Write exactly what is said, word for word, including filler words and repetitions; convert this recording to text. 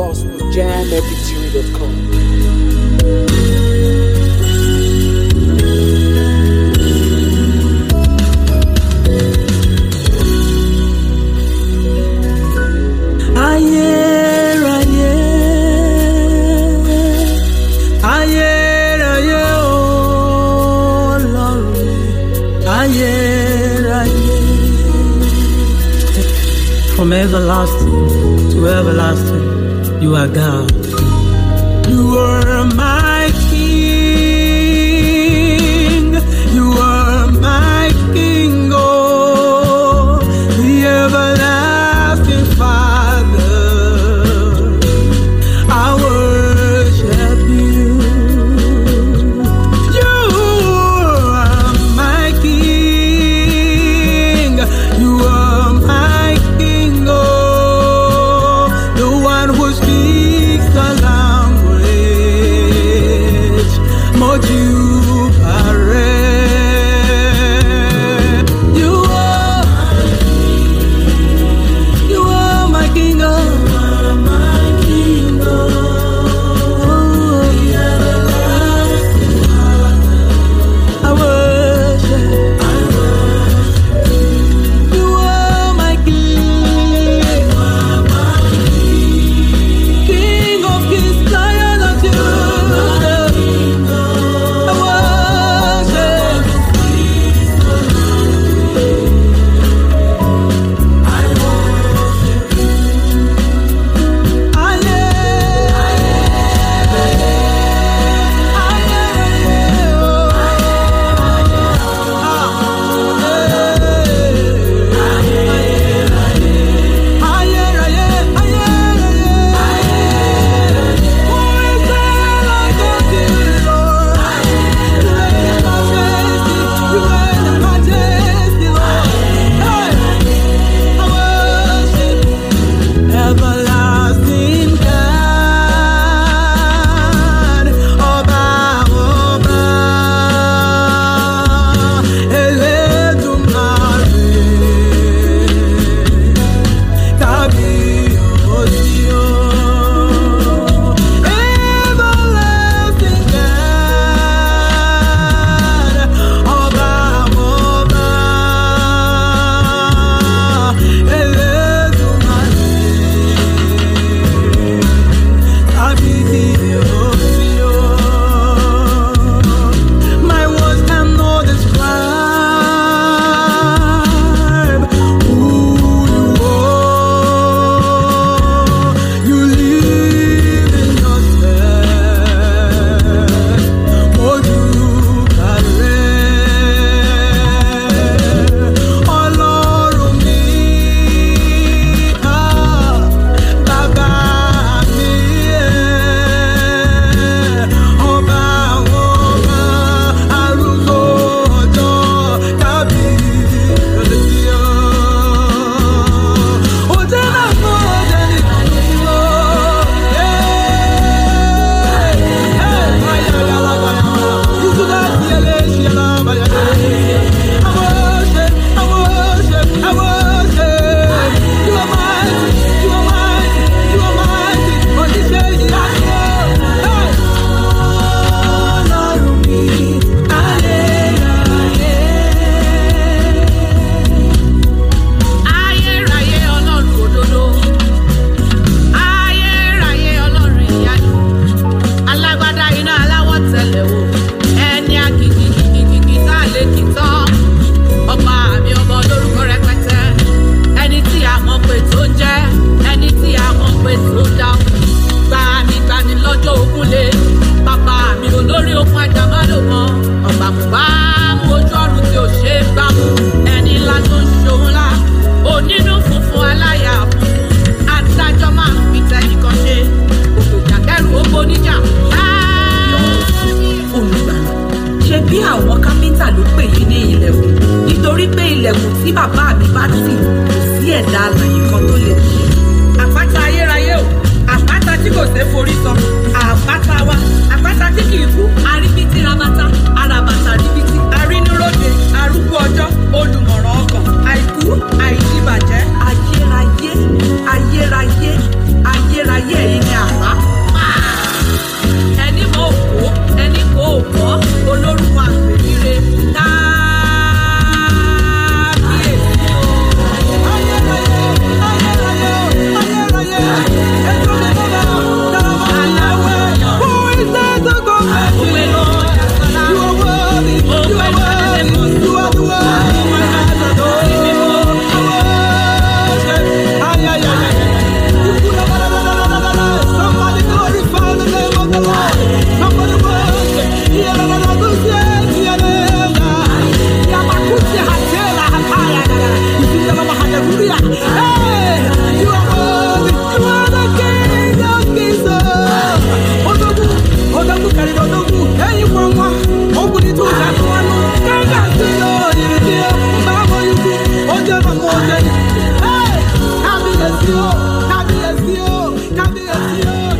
gospel jam m p three dot com. From everlasting to everlasting, you are God. You are my King. You are my King, oh, the everlasting Father. I worship you. You are my King. You are my King, oh, the one who speaks the language. Moju Pare. You are, you are my King, oh, my King, oh, I worship. You are my King, King of Kings, Lion of Judah. I worship. Everlasting God, Ọba Ọba, Elédùmarè, Kábíyèsí o. Everlasting God, Ọba Ọba, Elédùmarè. My words cannot describe who you are. You live in yourself. Moju Pare. Ọlọ́run mi, ah, bàbá mi, eh, ọba àwọn ọba, arúgbó ọjọ́, kábíyèsí o. Òjẹ́ náà kọ́ ọ̀jẹ̀ nìkan ló lọ. Ìtúdásí ẹlẹ́ṣin alábàyàdé. I worship, I worship, I worship. You are mighty, you are mighty, you are mighty. Oníṣẹ́ ìyanu. Ọlọ́run mi, ayérayé. Ayérayé Ọlọ́run òdodo, ayérayé Ọlọ́run ìyanu, alágbádá iná aláwọ̀ tẹ̀lẹ̀ wò, ẹni akìkìkìkìkì tá a lè kì tán, ọba mi ọmọ olórúkọ rẹpẹtẹ, ẹni tí a mọ̀ pé tó ń jẹ́, ẹni tí a mọ̀ pé tó ń dáhùn, gbanigbani lọ́jọ́ ogun lé, bàbá mi olórí okun ajamalómọ, ọba kùbá mú ojú ọ̀run tí ò ṣe é gbámú, ẹni ńlá tó ń ṣòun ńlá, onínú funfun aláyà funfun, adájọ́ máa ń fi tẹnìkan ṣe, òkòjà kẹrù ó boníjà. Olùgbàlà, ṣe bí àwọn kápẹ́ńtà ló pè yín ní ilẹ̀kùn nítorí pé ilẹ̀kùn tí bàbá mi bá tì kò sí ẹ̀dá alààyè kan tó lè ṣí. Àpáta ayérayé o, sí o.